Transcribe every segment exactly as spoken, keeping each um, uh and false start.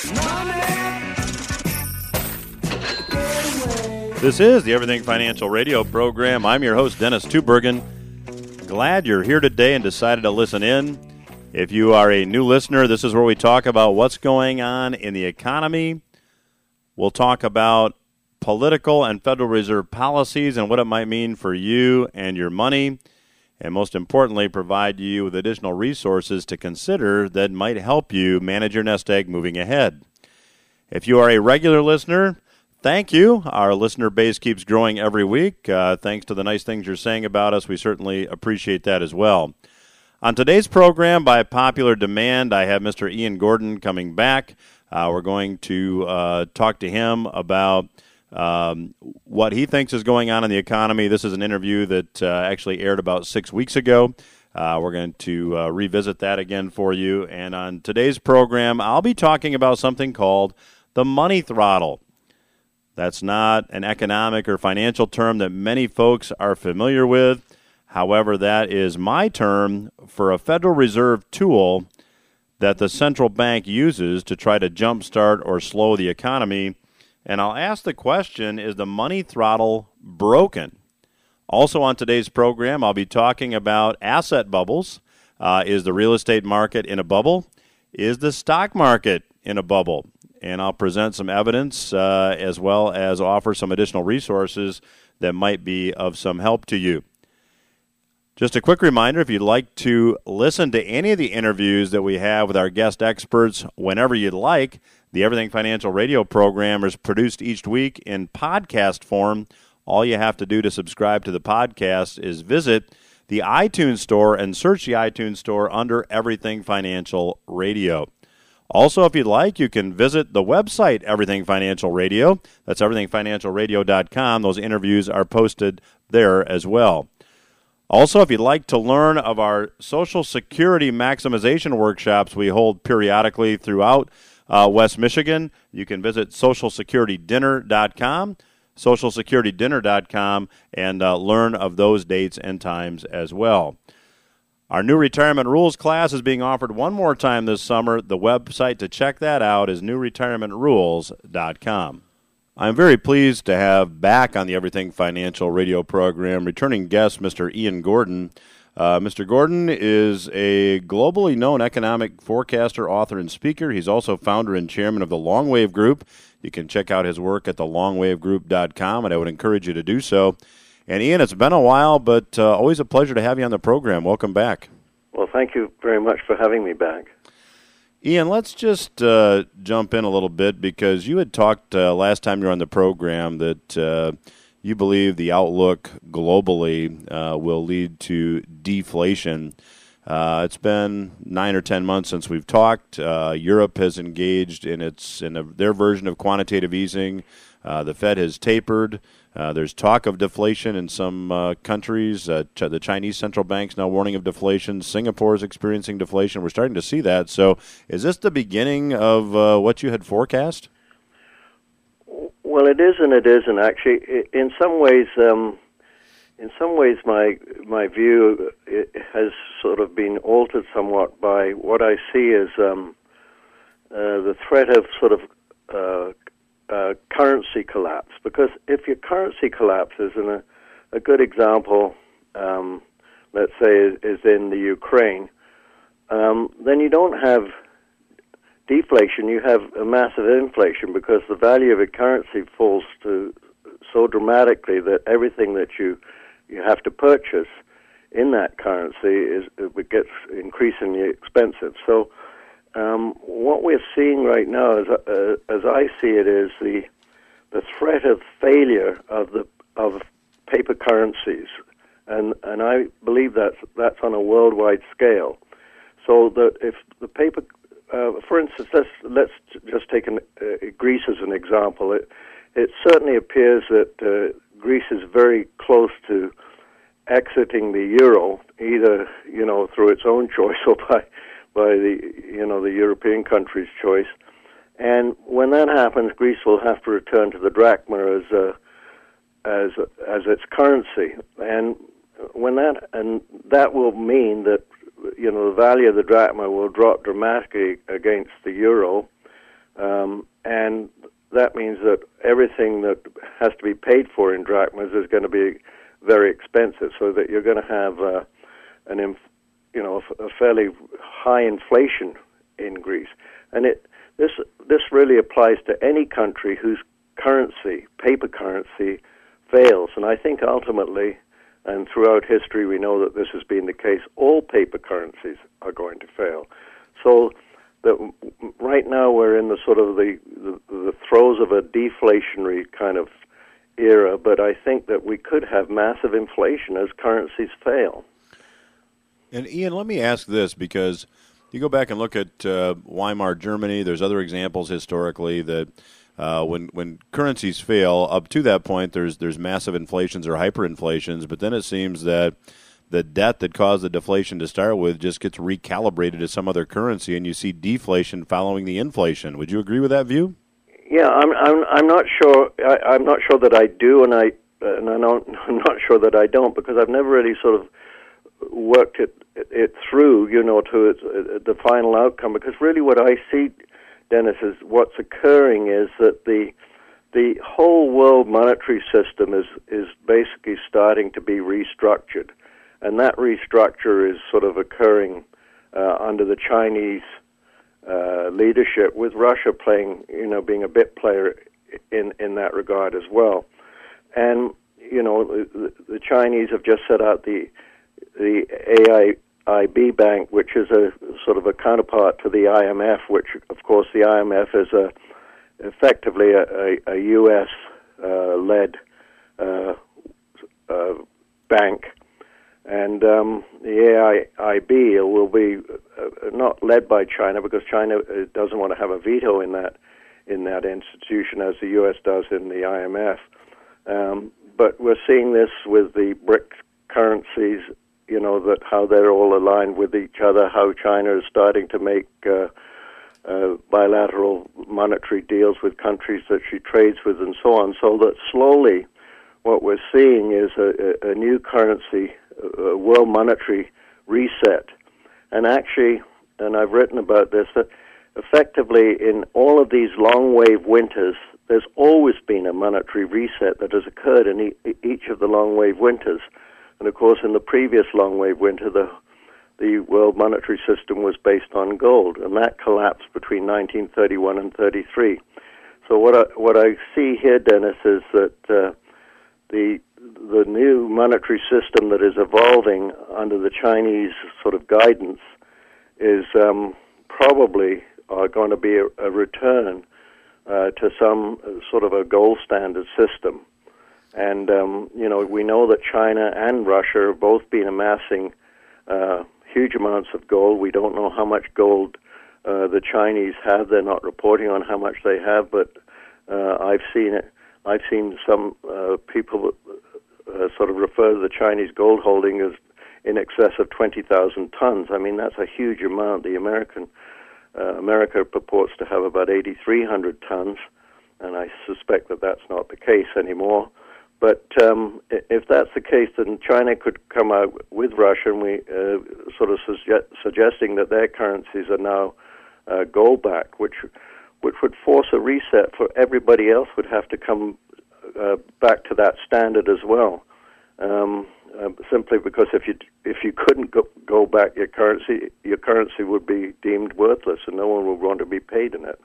This is the Everything Financial Radio program. I'm your host, Dennis Tubbergen. Glad you're here today and decided to listen in. If you are a new listener, this is where we talk about what's going on in the economy. We'll talk about political and Federal Reserve policies and what it might mean for you and your money. And most importantly, provide you with additional resources to consider that might help you manage your nest egg moving ahead. If you are a regular listener, thank you. Our listener base keeps growing every week. Uh, thanks to the nice things you're saying about us. We certainly appreciate that as well. On today's program, by popular demand, I have Mister Ian Gordon coming back. Uh, we're going to uh, talk to him about um, what he thinks is going on in the economy. This is an interview that uh, actually aired about six weeks ago. Uh, we're going to uh, revisit that again for you. And on today's program, I'll be talking about something called the money throttle. That's not an economic or financial term that many folks are familiar with. However, that is my term for a Federal Reserve tool that the central bank uses to try to jumpstart or slow the economy. And I'll ask the question, is the money throttle broken? Also on today's program, I'll be talking about asset bubbles. Uh, is the real estate market in a bubble? Is the stock market in a bubble? And I'll present some evidence uh, as well as offer some additional resources that might be of some help to you. Just a quick reminder, if you'd like to listen to any of the interviews that we have with our guest experts whenever you'd like, the Everything Financial Radio program is produced each week in podcast form. All you have to do to subscribe to the podcast is visit the iTunes Store and search the iTunes Store under Everything Financial Radio. Also, if you'd like, you can visit the website, Everything Financial Radio. That's everything financial radio dot com. Those interviews are posted there as well. Also, if you'd like to learn of our Social Security maximization workshops we hold periodically throughout uh, West Michigan, you can visit social security dinner dot com, social security dinner dot com, and uh, learn of those dates and times as well. Our new Retirement Rules class is being offered one more time this summer. The website to check that out is new retirement rules dot com. I'm very pleased to have back on the Everything Financial Radio program returning guest, Mister Ian Gordon. Uh, Mister Gordon is a globally known economic forecaster, author, and speaker. He's also founder and chairman of the Long Wave Group. You can check out his work at the long wave group dot com, and I would encourage you to do so. And, Ian, it's been a while, but uh, always a pleasure to have you on the program. Welcome back. Well, thank you very much for having me back. Ian, let's just uh, jump in a little bit because you had talked uh, last time you were on the program that uh, you believe the outlook globally uh, will lead to deflation. Uh, it's been nine or ten months since we've talked. Uh, Europe has engaged in its in a, their version of quantitative easing. Uh, the Fed has tapered. Uh, there's talk of deflation in some uh, countries. Uh, ch- the Chinese central bank's now warning of deflation. Singapore is experiencing deflation. We're starting to see that. So is this the beginning of uh, what you had forecast? Well, it is and it isn't. Actually, in some ways, um, in some ways, my my view it has sort of been altered somewhat by what I see as um, uh, the threat of sort of uh, Uh, currency collapse, because if your currency collapses, and a, a good example, um, let's say, is, is in the Ukraine, um, then you don't have deflation, you have a massive inflation, because the value of a currency falls to so dramatically that everything that you you have to purchase in that currency is it gets increasingly expensive. So Um, what we're seeing right now, as uh, as I see it, is the the threat of failure of the of paper currencies, and and I believe that's that's on a worldwide scale. So that if the paper, uh, for instance, let's let's just take an, uh, Greece as an example. It it certainly appears that uh, Greece is very close to exiting the euro, either you know through its own choice or by by the you know the European country's choice, and when that happens, Greece will have to return to the drachma as a, as as its currency, and when that and that will mean that you know the value of the drachma will drop dramatically against the euro, Um, and that means that everything that has to be paid for in drachmas is going to be very expensive, so that you're going to have uh, an, inf- you know, a fairly high inflation in Greece. And it this this really applies to any country whose currency, paper currency, fails. And I think ultimately, and throughout history, we know that this has been the case. All paper currencies are going to fail. So that right now we're in the sort of the, the, the throes of a deflationary kind of era, but I think that we could have massive inflation as currencies fail. And Ian, let me ask this, because you go back and look at uh, Weimar Germany, there's other examples historically that uh, when when currencies fail, up to that point there's there's massive inflations or hyperinflations, but then it seems that the debt that caused the deflation to start with just gets recalibrated to some other currency, and you see deflation following the inflation. Would you agree with that view? Yeah, I'm I'm I'm not sure. I, I'm not sure that I do, and I and I don't, I'm not sure that I don't, because I've never really sort of worked it it through, you know, to its, uh, the final outcome. Because really, what I see, Dennis, is what's occurring is that the the whole world monetary system is is basically starting to be restructured, and that restructure is sort of occurring uh, under the Chinese Uh, leadership, with Russia playing, you know, being a bit player in, in that regard as well. And, you know, the, the Chinese have just set out the the A I B Bank, which is a sort of a counterpart to the I M F, which, of course, the I M F is a effectively a, a, a U S uh, led uh, uh, bank. And um, the A I B will be uh, not led by China, because China doesn't want to have a veto in that in that institution, as the U S does in the I M F. Um, but we're seeing this with the BRICS currencies, you know, that how they're all aligned with each other, how China is starting to make uh, uh, bilateral monetary deals with countries that she trades with, and so on. So that slowly, what we're seeing is a, a, a new currency, a world monetary reset. And actually, and I've written about this, that effectively in all of these long wave winters, there's always been a monetary reset that has occurred in e- each of the long wave winters. And of course, in the previous long wave winter, the the world monetary system was based on gold, and that collapsed between nineteen thirty-one and thirty-three. So what I, what I see here, Dennis, is that uh, the the new monetary system that is evolving under the Chinese sort of guidance is um, probably uh, going to be a, a return uh, to some uh, sort of a gold standard system. And, um, you know, we know that China and Russia have both been amassing uh, huge amounts of gold. We don't know how much gold uh, the Chinese have. They're not reporting on how much they have, but uh, I've seen it. I've seen some uh, people uh, sort of refer to the Chinese gold holding as in excess of twenty thousand tons. I mean, that's a huge amount. The American uh, America purports to have about eighty-three hundred tons, and I suspect that that's not the case anymore. But um, if that's the case, then China could come out with Russia, and we uh, sort of suge- suggesting that their currencies are now uh, gold-backed, which which would force a reset for everybody else would have to come uh, back to that standard as well. Um, uh, simply because if you if you couldn't go, go back your currency, your currency would be deemed worthless, and no one would want to be paid in it.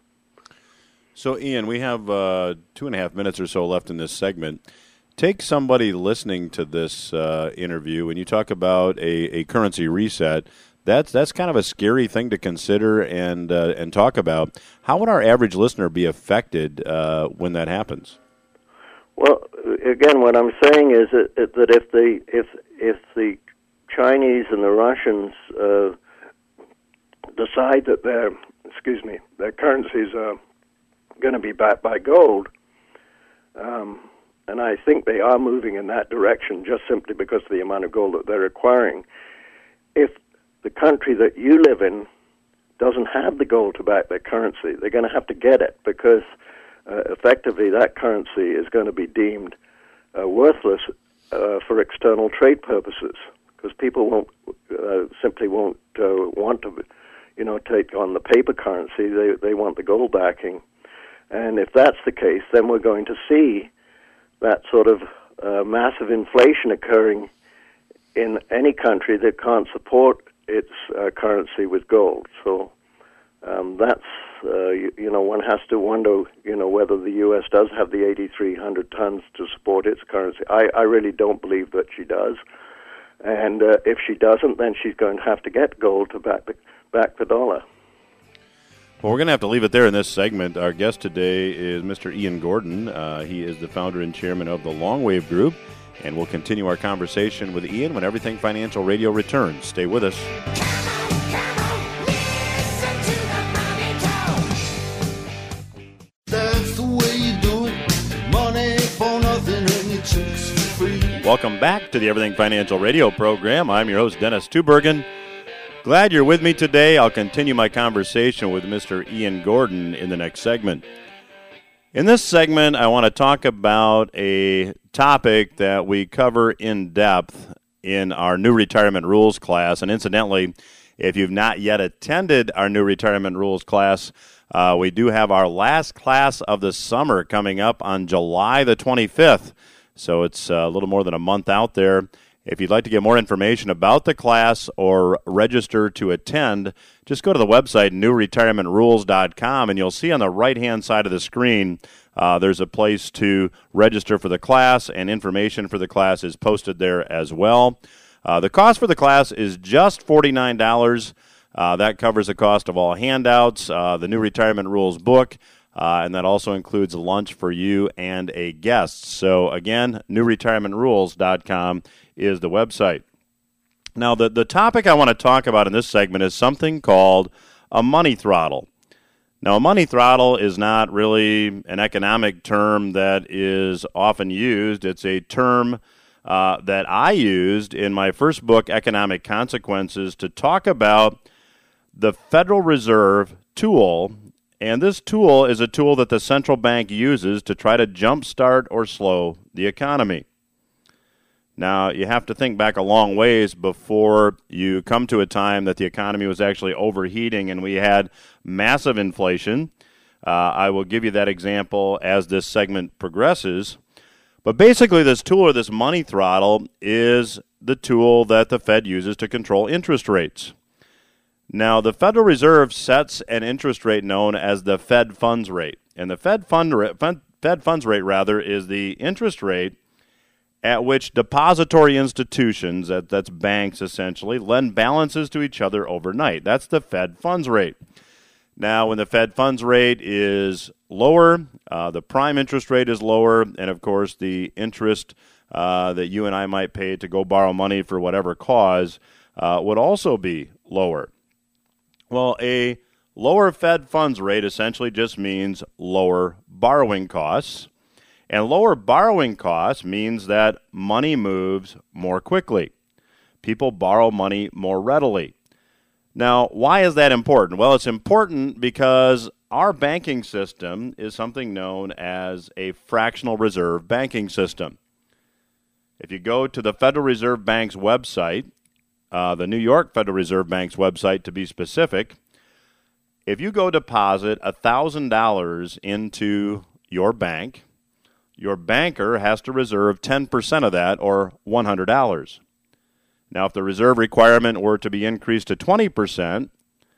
So, Ian, we have uh, two and a half minutes or so left in this segment. Take somebody listening to this uh, interview, and you talk about a, a currency reset. That's that's kind of a scary thing to consider and uh, and talk about. How would our average listener be affected uh, when that happens? Well, again, what I'm saying is that, that if the if if the Chinese and the Russians uh, decide that their excuse me their currencies are going to be backed by gold. Um, And I think they are moving in that direction just simply because of the amount of gold that they're acquiring. If the country that you live in doesn't have the gold to back their currency, they're going to have to get it, because uh, effectively that currency is going to be deemed uh, worthless uh, for external trade purposes, because people won't uh, simply won't uh, want to, you know, take on the paper currency. They they want the gold backing. And if that's the case, then we're going to see that sort of uh, massive inflation occurring in any country that can't support its uh, currency with gold. So um, that's, uh, you, you know, one has to wonder, you know, whether the U S does have the eighty-three hundred tons to support its currency. I, I really don't believe that she does. And uh, if she doesn't, then she's going to have to get gold to back the, back the dollar. Well, we're going to have to leave it there in this segment. Our guest today is Mister Ian Gordon. Uh, he is the founder and chairman of the Longwave Group, and we'll continue our conversation with Ian when Everything Financial Radio returns. Stay with us. That's the way you do it. Money for nothing and your chicks for free. Welcome back to the Everything Financial Radio program. I'm your host, Dennis Tubergen. Glad you're with me today. I'll continue my conversation with Mister Ian Gordon in the next segment. In this segment, I want to talk about a topic that we cover in depth in our new retirement rules class. And incidentally, if you've not yet attended our new retirement rules class, uh, we do have our last class of the summer coming up on July the twenty-fifth. So it's a little more than a month out there. If you'd like to get more information about the class or register to attend, just go to the website, new retirement rules dot com, and you'll see on the right-hand side of the screen uh, there's a place to register for the class, and information for the class is posted there as well. Uh, the cost for the class is just forty-nine dollars. Uh, that covers the cost of all handouts, uh, the new retirement rules book, uh, and that also includes lunch for you and a guest. So again, new retirement rules dot com is the website. Now, the, the topic I want to talk about in this segment is something called a money throttle. Now, a money throttle is not really an economic term that is often used. It's a term uh, that I used in my first book, Economic Consequences, to talk about the Federal Reserve tool. And this tool is a tool that the central bank uses to try to jumpstart or slow the economy. Now, you have to think back a long ways before you come to a time that the economy was actually overheating and we had massive inflation. Uh, I will give you that example as this segment progresses. But basically, this tool or this money throttle is the tool that the Fed uses to control interest rates. Now, the Federal Reserve sets an interest rate known as the Fed funds rate. And the Fed, fund ra- Fed funds rate, rather, is the interest rate at which depository institutions, that, that's banks essentially, lend balances to each other overnight. That's the Fed funds rate. Now, when the Fed funds rate is lower, uh, the prime interest rate is lower, and of course the interest uh, that you and I might pay to go borrow money for whatever cause uh, would also be lower. Well, a lower Fed funds rate essentially just means lower borrowing costs. And lower borrowing costs means that money moves more quickly. People borrow money more readily. Now, why is that important? Well, it's important because our banking system is something known as a fractional reserve banking system. If you go to the Federal Reserve Bank's website, uh, the New York Federal Reserve Bank's website to be specific, if you go deposit one thousand dollars into your bank, your banker has to reserve ten percent of that, or one hundred dollars. Now, if the reserve requirement were to be increased to twenty percent,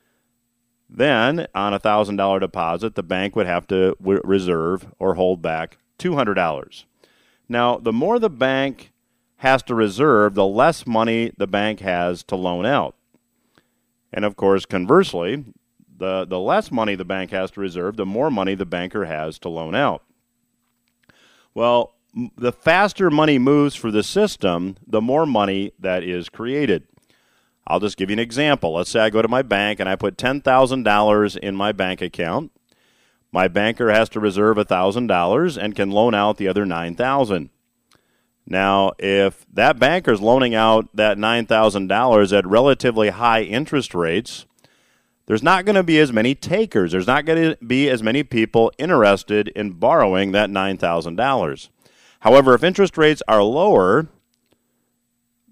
then on a one thousand dollars deposit, the bank would have to w- reserve or hold back two hundred dollars. Now, the more the bank has to reserve, the less money the bank has to loan out. And, of course, conversely, the, the less money the bank has to reserve, the more money the banker has to loan out. Well, the faster money moves for the system, the more money that is created. I'll just give you an example. Let's say I go to my bank and I put ten thousand dollars in my bank account. My banker has to reserve one thousand dollars and can loan out the other nine thousand dollars. Now, if that banker is loaning out that nine thousand dollars at relatively high interest rates, there's not going to be as many takers. There's not going to be as many people interested in borrowing that nine thousand dollars. However, if interest rates are lower,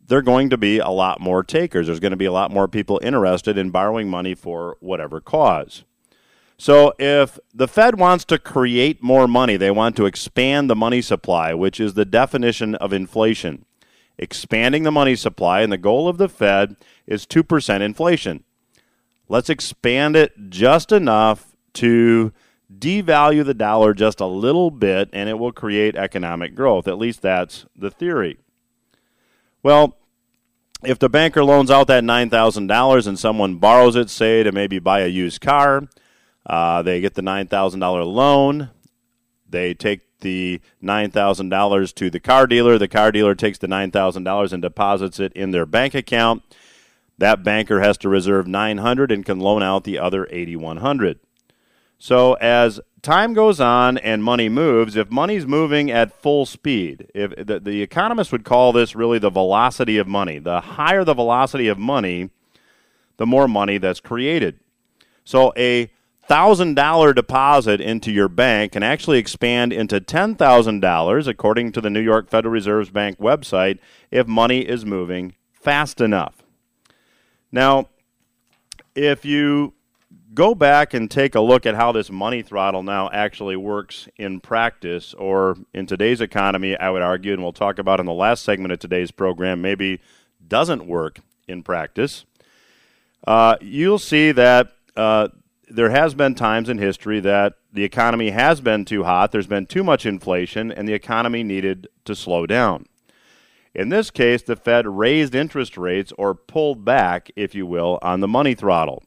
there are going to be a lot more takers. There's going to be a lot more people interested in borrowing money for whatever cause. So if the Fed wants to create more money, they want to expand the money supply, which is the definition of inflation. Expanding the money supply, and the goal of the Fed is two percent inflation. Let's expand it just enough to devalue the dollar just a little bit, and it will create economic growth. At least that's the theory. Well, if the banker loans out that nine thousand dollars and someone borrows it, say, to maybe buy a used car, uh, they get the nine thousand dollars loan, they take the nine thousand dollars to the car dealer, the car dealer takes the nine thousand dollars and deposits it in their bank account. That banker has to reserve nine hundred dollars and can loan out the other eight thousand one hundred dollars. So as time goes on and money moves, if money's moving at full speed, if the, the economists would call this really the velocity of money. The higher the velocity of money, the more money that's created. So a one thousand dollars deposit into your bank can actually expand into ten thousand dollars, according to the New York Federal Reserve Bank website, if money is moving fast enough. Now, if you go back and take a look at how this money throttle now actually works in practice, or in today's economy, I would argue, and we'll talk about in the last segment of today's program, maybe doesn't work in practice, uh, you'll see that uh, there has been times in history that the economy has been too hot, there's been too much inflation, and the economy needed to slow down. In this case, the Fed raised interest rates, or pulled back, if you will, on the money throttle.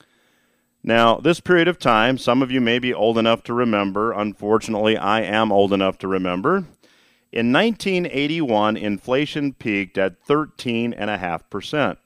Now, this period of time, some of you may be old enough to remember. Unfortunately, I am old enough to remember. In nineteen eighty-one, inflation peaked at thirteen point five percent.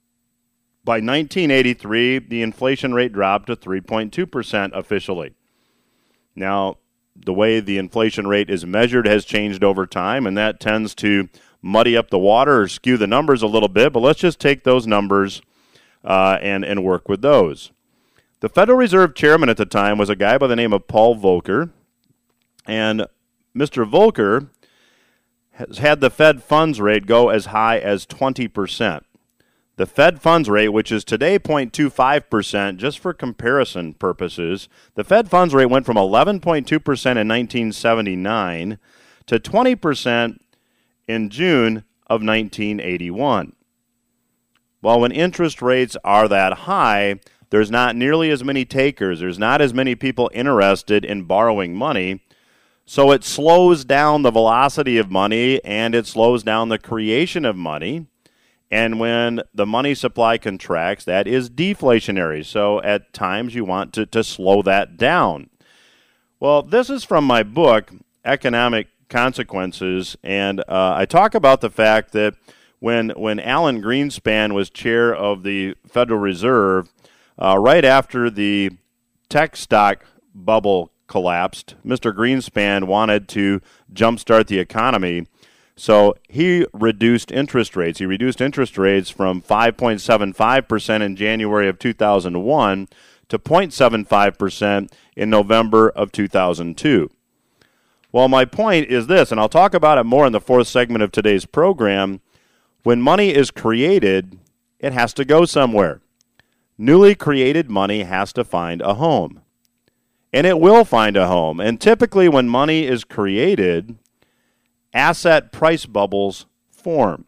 By nineteen eighty-three, the inflation rate dropped to three point two percent officially. Now, the way the inflation rate is measured has changed over time, and that tends to muddy up the water or skew the numbers a little bit, but let's just take those numbers uh, and, and work with those. The Federal Reserve chairman at the time was a guy by the name of Paul Volcker, and Mister Volcker has had the Fed funds rate go as high as twenty percent. The Fed funds rate, which is today zero point two five percent, just for comparison purposes, the Fed funds rate went from eleven point two percent in nineteen seventy-nine to twenty percent in June of nineteen eighty-one. Well, when interest rates are that high, there's not nearly as many takers. There's not as many people interested in borrowing money. So it slows down the velocity of money, and it slows down the creation of money. And when the money supply contracts, that is deflationary. So at times you want to, to slow that down. Well, this is from my book, Economic Consequences, and uh, I talk about the fact that when, when Alan Greenspan was chair of the Federal Reserve, Uh, right after the tech stock bubble collapsed, Mister Greenspan wanted to jumpstart the economy, so he reduced interest rates. He reduced interest rates from five point seven five percent in January of two thousand one to zero point seven five percent in November of two thousand two. Well, my point is this, and I'll talk about it more in the fourth segment of today's program. When money is created, it has to go somewhere. Newly created money has to find a home. And it will find a home. And typically when money is created, asset price bubbles form.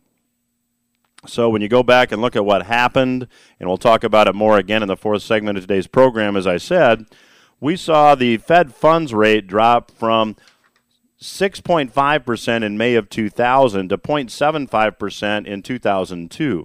So when you go back and look at what happened, and we'll talk about it more again in the fourth segment of today's program, as I said, we saw the Fed funds rate drop from six point five percent in May of two thousand to zero point seven five percent in two thousand two.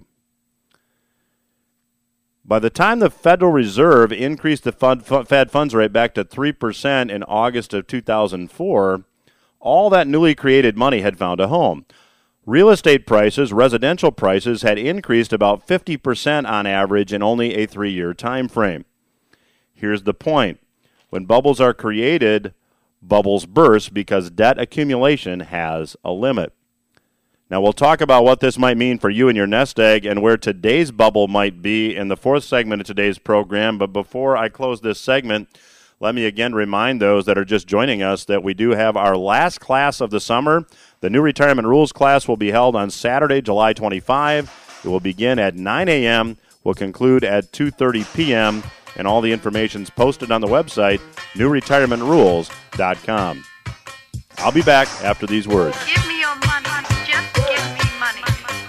By the time the Federal Reserve increased the Fed funds rate back to three percent in August of two thousand four, all that newly created money had found a home. Real estate prices, residential prices, had increased about fifty percent on average in only a three-year time frame. Here's the point. When bubbles are created, bubbles burst because debt accumulation has a limit. Now, we'll talk about what this might mean for you and your nest egg and where today's bubble might be in the fourth segment of today's program. But before I close this segment, let me again remind those that are just joining us that we do have our last class of the summer. The new retirement rules class will be held on Saturday, July twenty-fifth. It will begin at nine a.m., will conclude at two thirty p.m., and all the information is posted on the website, new retirement rules dot com. I'll be back after these words. Give me your money. Just give me money.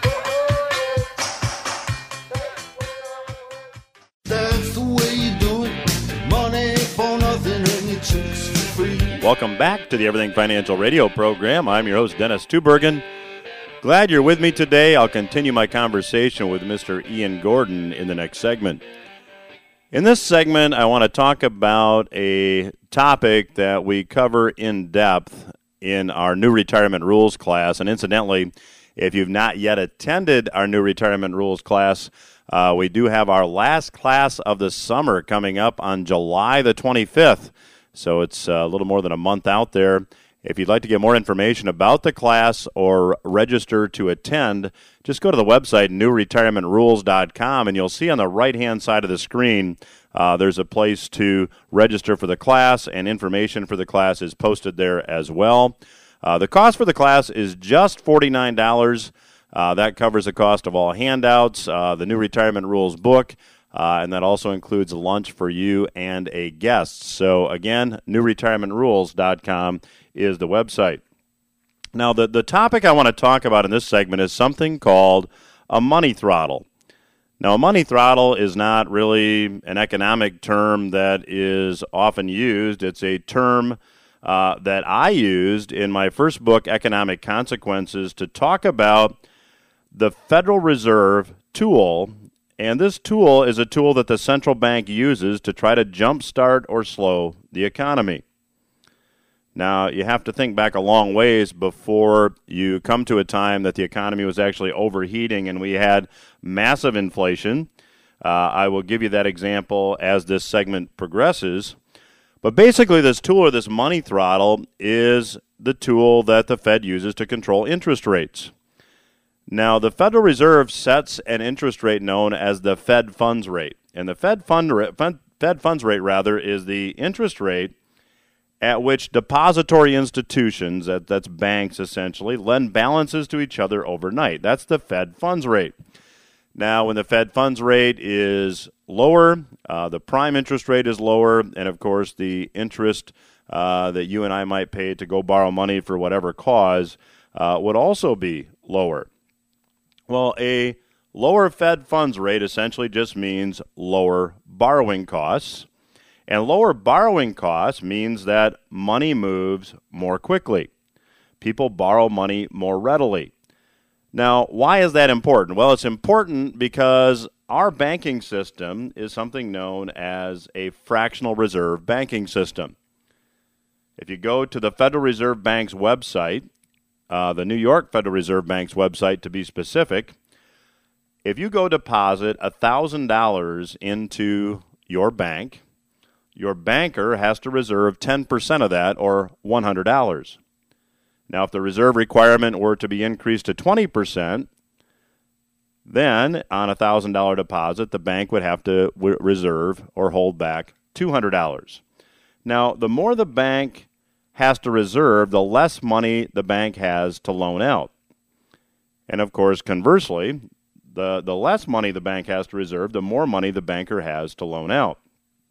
That's the way you do it. Money for nothing and your chicks for free. Welcome back to the Everything Financial Radio program. I'm your host, Dennis Tubergen. Glad you're with me today. I'll continue my conversation with Mister Ian Gordon in the next segment. In this segment, I want to talk about a topic that we cover in depth in our new retirement rules class. And incidentally, if you've not yet attended our new retirement rules class, uh, we do have our last class of the summer coming up on July the twenty-fifth. So it's a little more than a month out there. If you'd like to get more information about the class or register to attend, just go to the website, new retirement rules dot com, and you'll see on the right-hand side of the screen uh, there's a place to register for the class, and information for the class is posted there as well. Uh, the cost for the class is just forty-nine dollars. Uh, that covers the cost of all handouts, uh, the new retirement rules book, uh, and that also includes lunch for you and a guest. So, again, new retirement rules dot com is the website. Now, the, the topic I want to talk about in this segment is something called a money throttle. Now, a money throttle is not really an economic term that is often used. It's a term uh, that I used in my first book, Economic Consequences, to talk about the Federal Reserve tool. And this tool is a tool that the central bank uses to try to jumpstart or slow the economy. Now, you have to think back a long ways before you come to a time that the economy was actually overheating and we had massive inflation. Uh, I will give you that example as this segment progresses. But basically, this tool or this money throttle is the tool that the Fed uses to control interest rates. Now, the Federal Reserve sets an interest rate known as the Fed funds rate. And the Fed, fund ra- Fed funds rate, rather, is the interest rate at which depository institutions, that, that's banks essentially, lend balances to each other overnight. That's the Fed funds rate. Now, when the Fed funds rate is lower, uh, the prime interest rate is lower, and of course the interest uh, that you and I might pay to go borrow money for whatever cause uh, would also be lower. Well, a lower Fed funds rate essentially just means lower borrowing costs. And lower borrowing costs means that money moves more quickly. People borrow money more readily. Now, why is that important? Well, it's important because our banking system is something known as a fractional reserve banking system. If you go to the Federal Reserve Bank's website, uh, the New York Federal Reserve Bank's website to be specific, if you go deposit one thousand dollars into your bank, your banker has to reserve ten percent of that, or one hundred dollars. Now, if the reserve requirement were to be increased to twenty percent, then on a one thousand dollars deposit, the bank would have to w- reserve or hold back two hundred dollars. Now, the more the bank has to reserve, the less money the bank has to loan out. And, of course, conversely, the, the less money the bank has to reserve, the more money the banker has to loan out.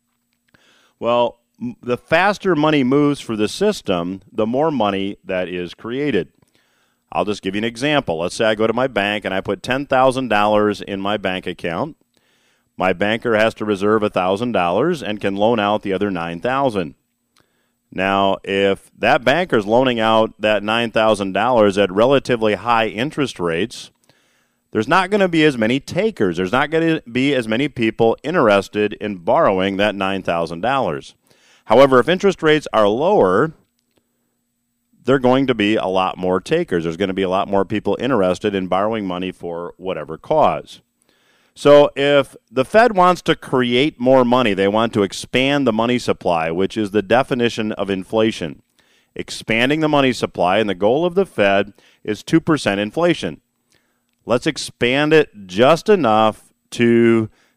Well, the faster money moves for the system, the more money that is created. I'll just give you an example. Let's say I go to my bank and I put ten thousand dollars in my bank account. My banker has to reserve one thousand dollars and can loan out the other nine thousand dollars. Now, if that banker is loaning out that nine thousand dollars at relatively high interest rates, there's not going to be as many takers. There's not going to be as many people interested in borrowing that nine thousand dollars. However, if interest rates are lower, there are going to be a lot more takers. There's going to be a lot more people interested in borrowing money for whatever cause. So if the Fed wants to create more money, they want to expand the money supply, which is the definition of inflation. Expanding the money supply, and the goal of the Fed is two percent inflation. Let's expand it just enough to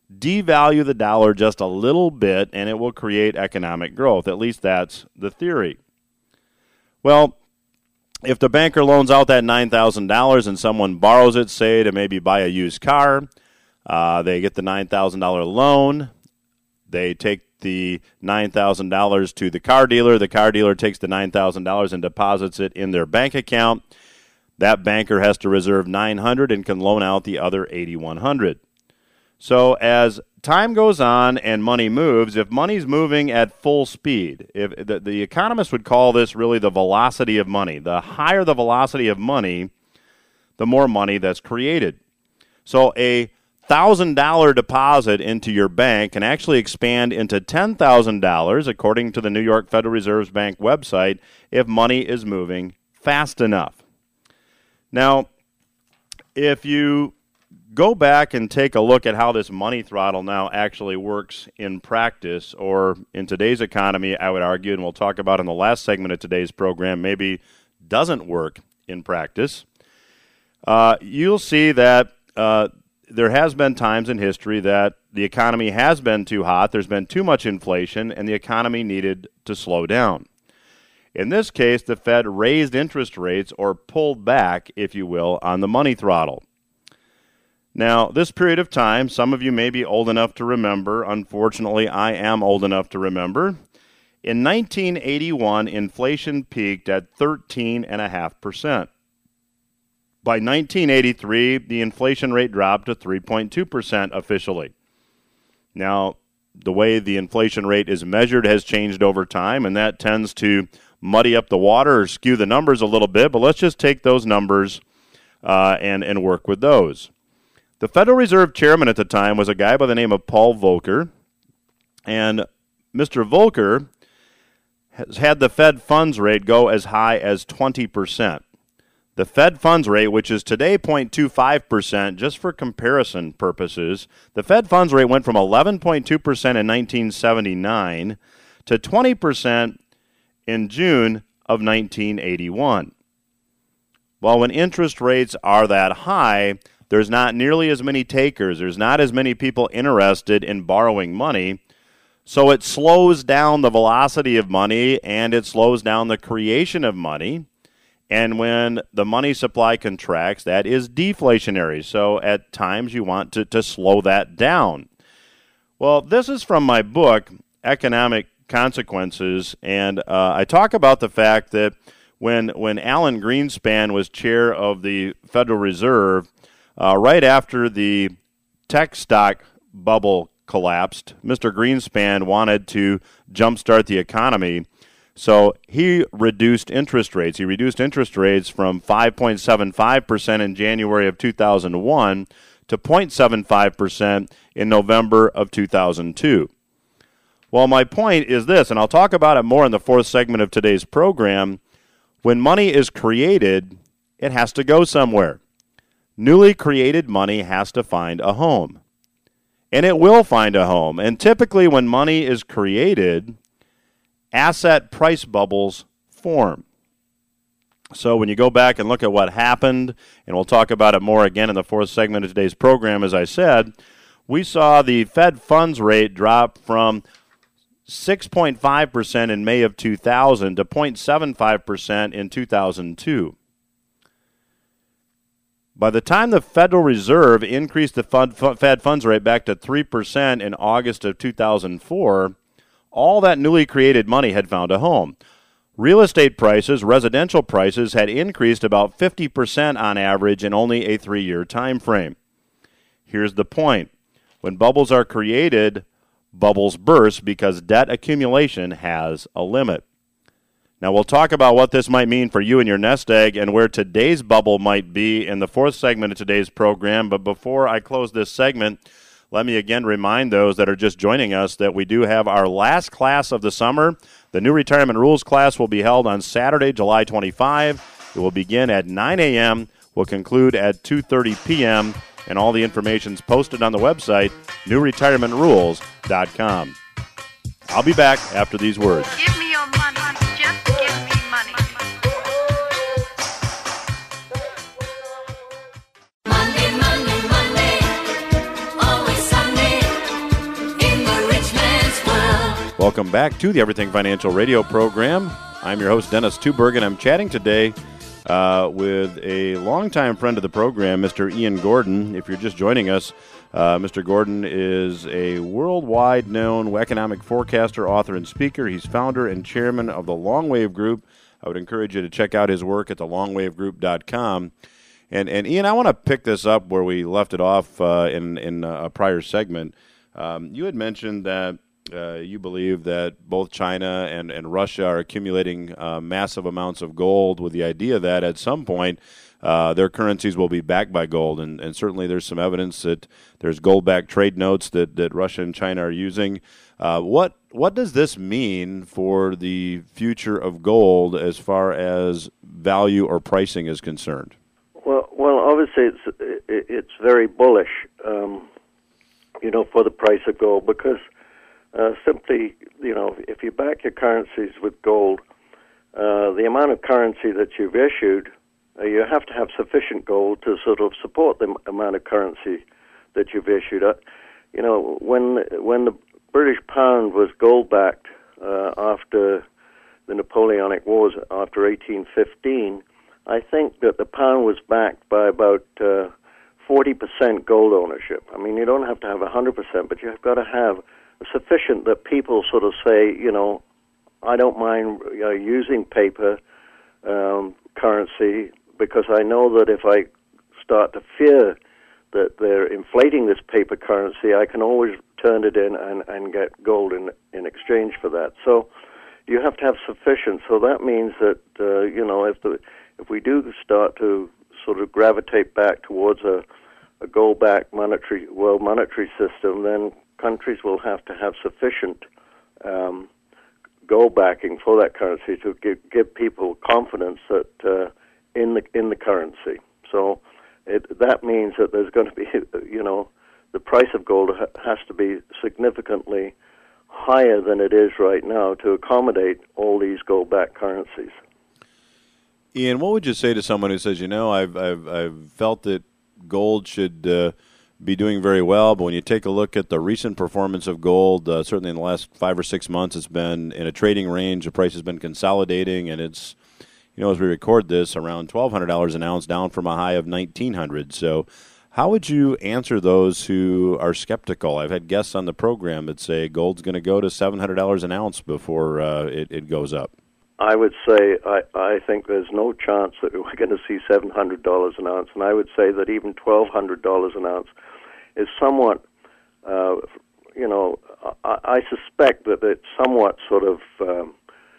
devalue the dollar just a little bit, and it will create economic growth. At least that's the theory. Well, if the banker loans out that nine thousand dollars and someone borrows it, say, to maybe buy a used car, uh, they get the nine thousand dollars loan. They take the nine thousand dollars to the car dealer. The car dealer takes the nine thousand dollars and deposits it in their bank account. That banker has to reserve nine hundred dollars and can loan out the other eight thousand one hundred dollars. So as time goes on and money moves, if money's moving at full speed, if the, the economists would call this really the velocity of money. The higher the velocity of money, the more money that's created. So a one thousand dollars deposit into your bank can actually expand into ten thousand dollars, according to the New York Federal Reserve's bank website, if money is moving fast enough. Now, if you go back and take a look at how this money throttle now actually works in practice, or in today's economy, I would argue, and we'll talk about in the last segment of today's program, maybe doesn't work in practice, uh, you'll see that uh, there has been times in history that the economy has been too hot, there's been too much inflation, and the economy needed to slow down. In this case, the Fed raised interest rates, or pulled back, if you will, on the money throttle. Now, this period of time, some of you may be old enough to remember. Unfortunately, I am old enough to remember. In nineteen eighty-one, inflation peaked at thirteen point five percent. By nineteen eighty-three, the inflation rate dropped to three point two percent officially. Now, the way the inflation rate is measured has changed over time, and that tends to muddy up the water or skew the numbers a little bit, but let's just take those numbers uh, and, and work with those. The Federal Reserve chairman at the time was a guy by the name of Paul Volcker, and Mister Volcker has had the Fed funds rate go as high as twenty percent. The Fed funds rate, which is today zero point two five percent, just for comparison purposes, the Fed funds rate went from eleven point two percent in nineteen seventy-nine to twenty percent in June of nineteen eighty-one. Well, when interest rates are that high, there's not nearly as many takers. There's not as many people interested in borrowing money. So it slows down the velocity of money, and it slows down the creation of money. And when the money supply contracts, that is deflationary. So at times you want to, to slow that down. Well, this is from my book, Economic Consequences, and uh, I talk about the fact that when, when Alan Greenspan was chair of the Federal Reserve, Uh, right after the tech stock bubble collapsed, Mister Greenspan wanted to jumpstart the economy, so he reduced interest rates. He reduced interest rates from five point seven five percent in January of two thousand one to zero point seven five percent in November of two thousand two. Well, my point is this, and I'll talk about it more in the fourth segment of today's program. When money is created, it has to go somewhere. Newly created money has to find a home. And it will find a home. And typically when money is created, asset price bubbles form. So when you go back and look at what happened, and we'll talk about it more again in the fourth segment of today's program, as I said, we saw the Fed funds rate drop from six point five percent in May of two thousand to zero point seven five percent in two thousand two. By the time the Federal Reserve increased the Fed funds rate back to three percent in August of two thousand four, all that newly created money had found a home. Real estate prices, residential prices, had increased about fifty percent on average in only a three-year time frame. Here's the point. When bubbles are created, bubbles burst because debt accumulation has a limit. Now, we'll talk about what this might mean for you and your nest egg and where today's bubble might be in the fourth segment of today's program. But before I close this segment, let me again remind those that are just joining us that we do have our last class of the summer. The new Retirement Rules class will be held on Saturday, July twenty-fifth. It will begin at nine a.m., will conclude at two thirty p.m., and all the information is posted on the website, new retirement rules dot com. I'll be back after these words. Give me your money. Just give me money. Monday, Monday, Monday, always Sunday. Welcome back to the Everything Financial Radio program. I'm your host, Dennis Tubergen. I'm chatting today uh, with a longtime friend of the program, Mister Ian Gordon. If you're just joining us, uh, Mister Gordon is a worldwide known economic forecaster, author, and speaker. He's founder and chairman of the Long Wave Group. I would encourage you to check out his work at the long wave group dot com. And, and Ian, I want to pick this up where we left it off uh, in, in a prior segment. Um, you had mentioned that Uh, you believe that both China and, and Russia are accumulating uh, massive amounts of gold with the idea that at some point uh, their currencies will be backed by gold. And, and certainly there's some evidence that there's gold-backed trade notes that, that Russia and China are using. Uh, what what does this mean for the future of gold as far as value or pricing is concerned? Well, well, obviously it's it's very bullish, um, you know, for the price of gold because Uh, simply, you know, if you back your currencies with gold, uh, the amount of currency that you've issued, uh, you have to have sufficient gold to sort of support the m- amount of currency that you've issued. Uh, you know, when when the British pound was gold-backed uh, after the Napoleonic Wars, after eighteen fifteen, I think that the pound was backed by about uh, forty percent gold ownership. I mean, you don't have to have one hundred percent, but you've got to have sufficient that people sort of say, you know, I don't mind you know, using paper um, currency because I know that if I start to fear that they're inflating this paper currency, I can always turn it in and, and get gold in, in exchange for that. So you have to have sufficient. So that means that, uh, you know, if the if we do start to sort of gravitate back towards a, a gold-backed monetary world monetary system, then countries will have to have sufficient um, gold backing for that currency to give, give people confidence that uh, in the in the currency. So it, that means that there's going to be, you know, the price of gold ha- has to be significantly higher than it is right now to accommodate all these gold-backed currencies. Ian, what would you say to someone who says, you know, I've I've, I've felt that gold should uh, be doing very well, but when you take a look at the recent performance of gold, uh, certainly in the last five or six months, it's been in a trading range. The price has been consolidating, and it's, you know, as we record this, around twelve hundred dollars an ounce, down from a high of nineteen hundred dollars. So how would you answer those who are skeptical? I've had guests on the program that say gold's going to go to seven hundred dollars an ounce before uh, it, it goes up. I would say I, I think there's no chance that we're going to see seven hundred dollars an ounce, and I would say that even twelve hundred dollars an ounce is somewhat, uh, you know, I, I suspect that it's somewhat sort of, um,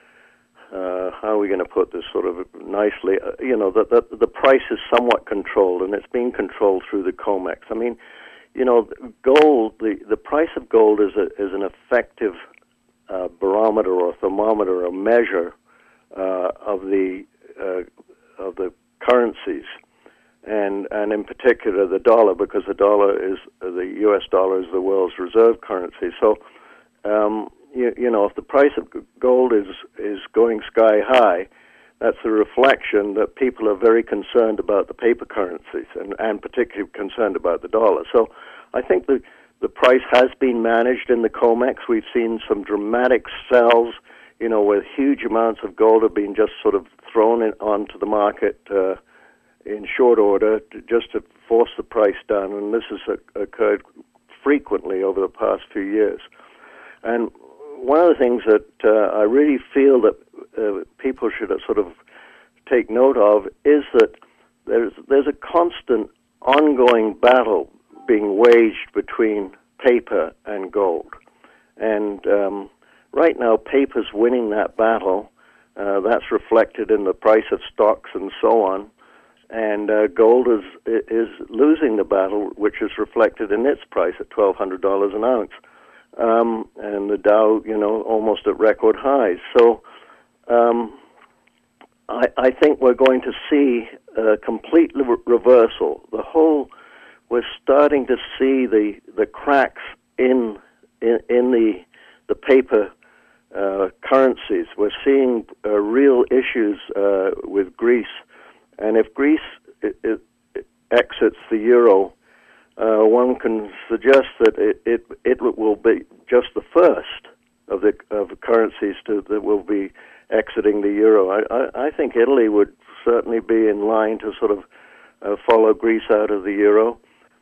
uh, how are we going to put this sort of nicely, uh, you know, that the, the price is somewhat controlled, and it's being controlled through the COMEX. I mean, you know, gold, the, the price of gold is, a, is an effective uh, barometer or thermometer or measure uh, of the uh, of the currencies. And and in particular the dollar, because the dollar is the U S dollar is the world's reserve currency. So, um, you, you know, if the price of gold is is going sky high, that's a reflection that people are very concerned about the paper currencies, and, and particularly concerned about the dollar. So, I think the the price has been managed in the COMEX. We've seen some dramatic sells, you know, where huge amounts of gold have been just sort of thrown in, onto the market. Uh, in short order, to, just to force the price down, and this has uh, occurred frequently over the past few years. And one of the things that uh, I really feel that uh, people should sort of take note of is that there's there's a constant, ongoing battle being waged between paper and gold. And um, right now, paper's winning that battle. Uh, that's reflected in the price of stocks and so on. And uh, gold is is losing the battle, which is reflected in its price at twelve hundred dollars an ounce, um, and the Dow, you know, almost at record highs. So, um, I, I think we're going to see a complete re- reversal. The whole, we're starting to see the the cracks in in, in the the paper uh, currencies. We're seeing uh, real issues uh, with Greece. And if Greece it, it, it exits the euro, uh, one can suggest that it, it it will be just the first of the currencies to, that will be exiting the euro. I, I, I think Italy would certainly be in line to sort of uh, follow Greece out of the euro,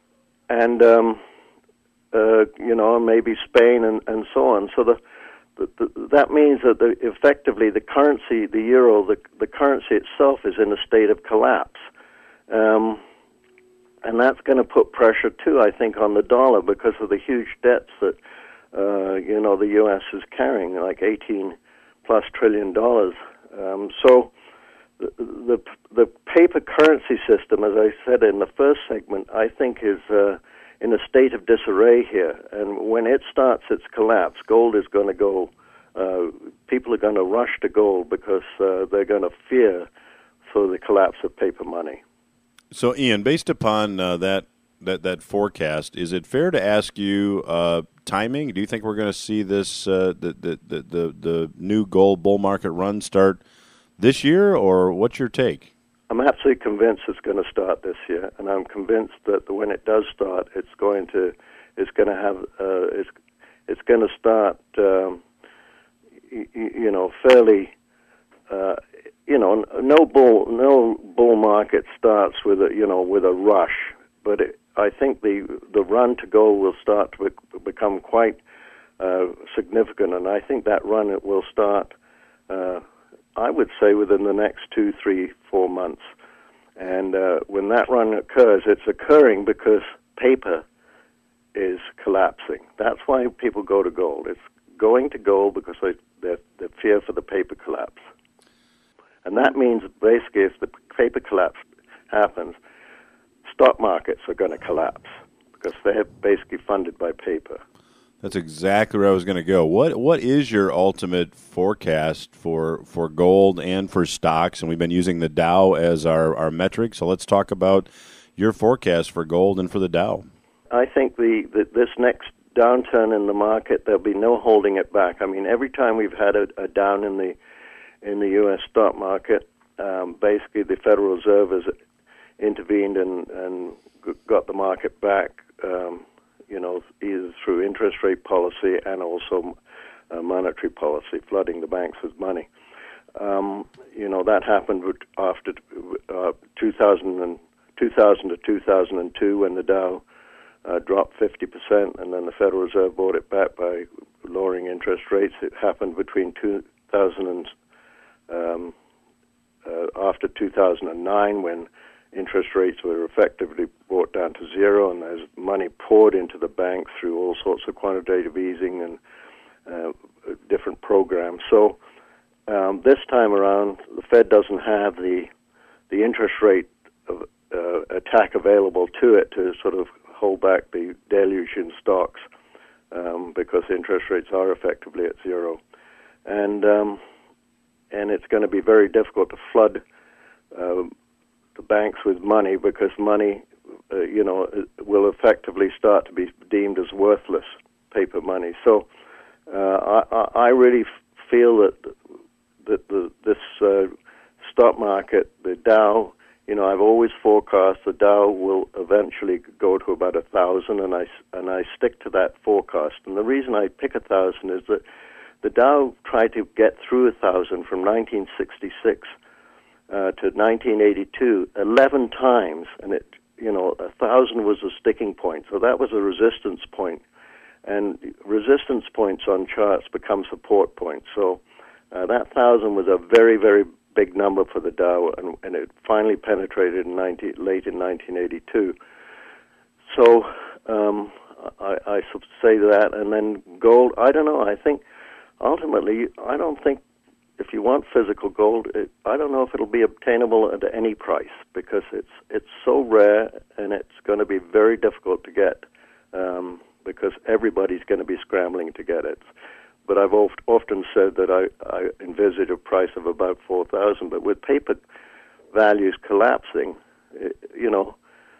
and um, uh, you know, maybe Spain and, and so on. So the, the, the that means that the, effectively the currency, the euro, the the currency itself is in a state of collapse. Um, And that's going to put pressure, too, I think, on the dollar because of the huge debts that, uh, you know, the U S is carrying, like eighteen plus trillion dollars. Um, so the, the the paper currency system, as I said in the first segment, I think is uh, in a state of disarray here. And when it starts its collapse, gold is going to go, uh, people are going to rush to gold because uh, they're going to fear for the collapse of paper money. So, Ian, based upon uh, that, that that forecast, is it fair to ask you uh, timing? Do you think we're going to see this uh, the, the, the the the new gold bull market run start this year, or what's your take? I'm absolutely convinced it's going to start this year, and I'm convinced that when it does start, it's going to it's going to have uh, it's it's going to start um, you, you know fairly. Uh, You know, no bull, no bull market starts with a, you know, with a rush. But it, I think the the run to gold will start to be, become quite uh, significant, and I think that run it will start. Uh, I would say within the next two, three, four months. And uh, when that run occurs, it's occurring because paper is collapsing. That's why people go to gold. It's going to gold because they they they fear for the paper collapse. And that means basically if the paper collapse happens, stock markets are going to collapse because they're basically funded by paper. That's exactly where I was going to go. What What is your ultimate forecast for, for gold and for stocks? And we've been using the Dow as our, our metric, so let's talk about your forecast for gold and for the Dow. I think the, the this next downturn in the market, there'll be no holding it back. I mean, every time we've had a, a down in the in the U S stock market, um, basically the Federal Reserve has intervened and, and got the market back, um, you know, either through interest rate policy and also uh, monetary policy, flooding the banks with money. Um, you know, that happened after uh, two thousand, and, two thousand to two thousand two when the Dow uh, dropped fifty percent, and then the Federal Reserve bought it back by lowering interest rates. It happened between two thousand and Um, uh, after two thousand nine, when interest rates were effectively brought down to zero, and there's money poured into the bank through all sorts of quantitative easing and uh, different programs. So um, this time around, the Fed doesn't have the the interest rate of, uh, attack available to it to sort of hold back the deluge in stocks um, because interest rates are effectively at zero, and um, and it's going to be very difficult to flood uh, the banks with money because money, uh, you know, will effectively start to be deemed as worthless paper money. So uh, I, I really feel that that the, this uh, stock market, the Dow, you know, I've always forecast the Dow will eventually go to about a thousand, and I and I stick to that forecast. And the reason I pick a thousand is that the Dow tried to get through a thousand from nineteen sixty-six uh, to nineteen eighty-two eleven times, and it, you know, a thousand was a sticking point. So that was a resistance point, and resistance points on charts become support points. So uh, that thousand was a very, very big number for the Dow, and, and it finally penetrated in ninety, late in nineteen eighty-two. So um, I, I say that, and then gold. I don't know. I think. Ultimately, I don't think if you want physical gold, it, I don't know if it'll be obtainable at any price because it's it's so rare and it's going to be very difficult to get um, because everybody's going to be scrambling to get it. But I've oft, often said that I, I envisage a price of about four thousand. But with paper values collapsing, it, you know,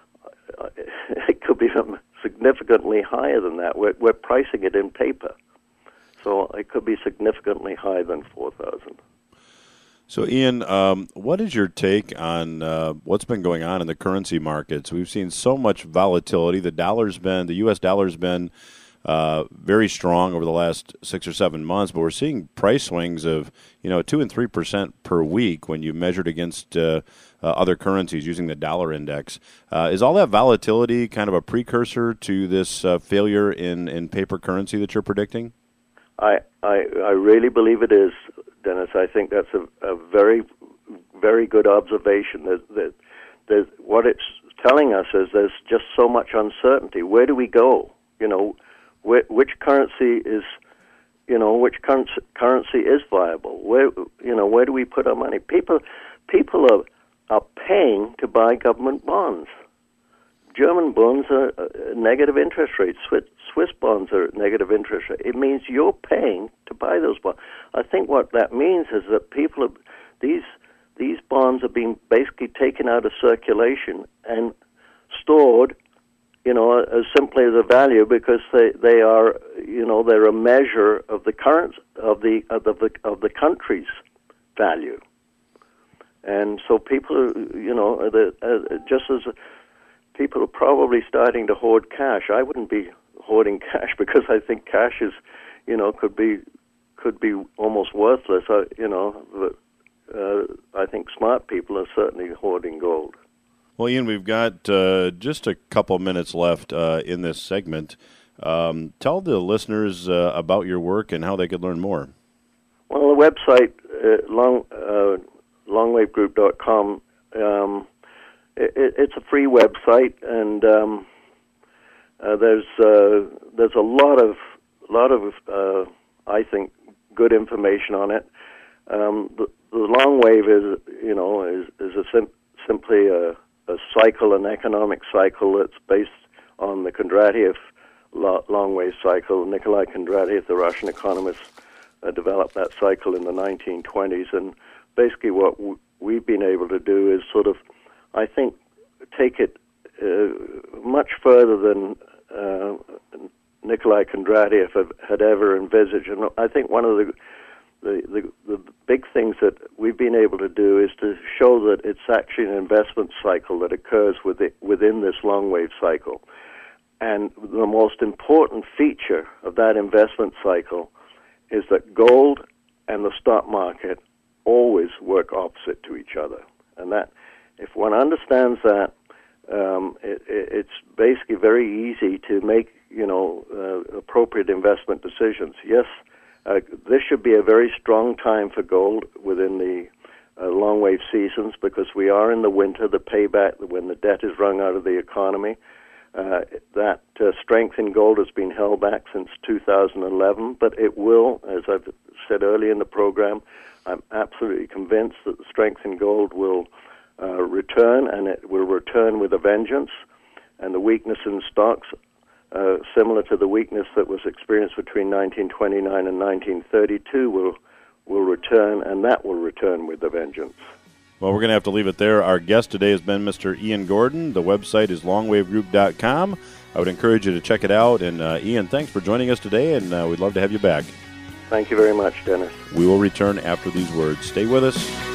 it could be significantly higher than that. We're, we're pricing it in paper. So it could be significantly higher than four thousand. So, Ian, um, what is your take on uh, what's been going on in the currency markets? We've seen so much volatility. The dollar's been, the U S dollar's been uh, very strong over the last six or seven months, but we're seeing price swings of, you know, two and three percent per week when you measured against uh, uh, other currencies using the dollar index. Uh, is all that volatility kind of a precursor to this uh, failure in, in paper currency that you're predicting? I, I I really believe it is, Dennis. I think that's a, a very, very good observation. That, that, that what it's telling us is there's just so much uncertainty. Where do we go? You know, where, which currency is, you know, which currency, currency is viable? Where, you know, where do we put our money? People, people are are paying to buy government bonds. German bonds are uh, negative interest rates. Swiss, Swiss bonds are negative interest rate. It means you're paying to buy those bonds. I think what that means is that people are, these these bonds are being basically taken out of circulation and stored, you know, as simply as a value because they, they are, you know, they're a measure of the current of the of the of the country's value. And so people, are, you know, the, uh, just as people are probably starting to hoard cash. I wouldn't be hoarding cash because I think cash is, you know, could be could be almost worthless. I, you know, but uh, I think smart people are certainly hoarding gold. Well, Ian, we've got uh, just a couple minutes left uh, in this segment. Um, tell the listeners uh, about your work and how they could learn more. Well, the website, uh, long, uh, longwave group dot com, um, it, it's a free website, and um, uh, there's uh, there's a lot of lot of uh, I think good information on it. Um, the, the long wave is you know is is a sim- simply a, a cycle, an economic cycle that's based on the Kondratiev long wave cycle. Nikolai Kondratiev, the Russian economist, uh, developed that cycle in the nineteen twenties, and basically what w- we've been able to do is sort of, I think, take it uh, much further than uh, Nikolai Kondratiev had, had ever envisaged. And I think one of the, the the the big things that we've been able to do is to show that it's actually an investment cycle that occurs within, within this long wave cycle. And the most important feature of that investment cycle is that gold and the stock market always work opposite to each other. And that, if one understands that, um, it, it's basically very easy to make, you know, uh, appropriate investment decisions. Yes, uh, this should be a very strong time for gold within the uh, long wave seasons because we are in the winter, the payback, when the debt is wrung out of the economy. Uh, that uh, strength in gold has been held back since two thousand eleven, but it will, as I've said earlier in the program, I'm absolutely convinced that the strength in gold will uh, return, and it will return with a vengeance. And the weakness in stocks, uh, similar to the weakness that was experienced between nineteen twenty-nine and nineteen thirty-two, will will return, and that will return with a vengeance. Well, we're going to have to leave it there. Our guest today has been Mister Ian Gordon. The website is long wave group dot com. I would encourage you to check it out. And, uh, Ian, thanks for joining us today, and uh, we'd love to have you back. Thank you very much, Dennis. We will return after these words. Stay with us.